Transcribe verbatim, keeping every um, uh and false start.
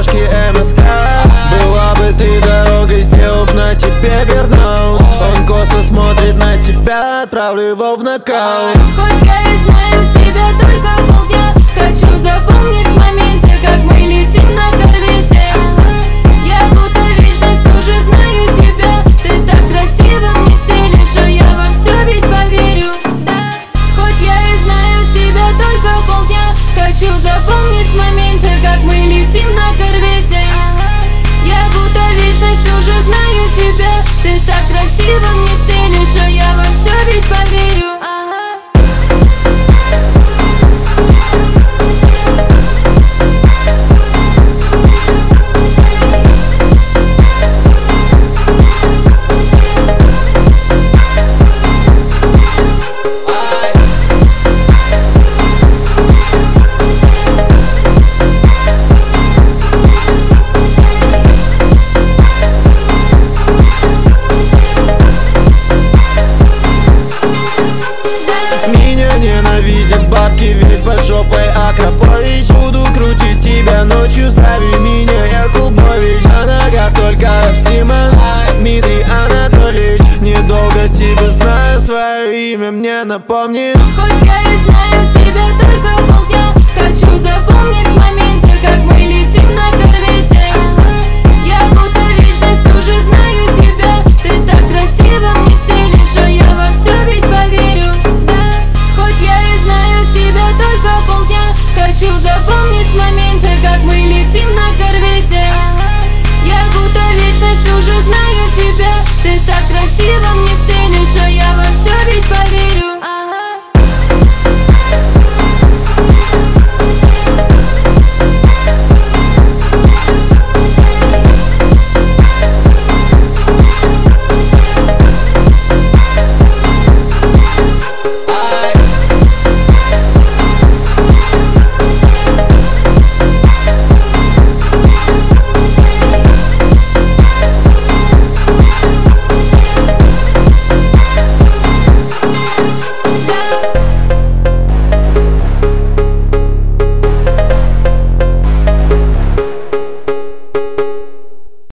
дорожки эм эс ка. Была бы ты дорогой, сделал б на тебе бернаут. Он косо смотрит на тебя, отправлю его в нокаут. Хоть я и знаю тебя только полдня, хочу запомнить в моменте, как мы летим на корвете. Я будто вечность уже знаю тебя. Ты так красиво мне стелишь, а я во все ведь поверю. Хоть я и знаю тебя только полдня, хочу запомнить в моменте, как мы летим на корвете. Я будто вечность уже знаю тебя. Ты так красиво мне стелишь, а я во все ведь поверю. Ненавидят бабки, ведь под жопой Акрапович. Буду крутить тебя ночью, зови меня Якубович. На ногах только Симон, Дмитрий Анатольевич. Недолго тебя знаю, свое имя мне напомнишь. Хоть я и знаю тебя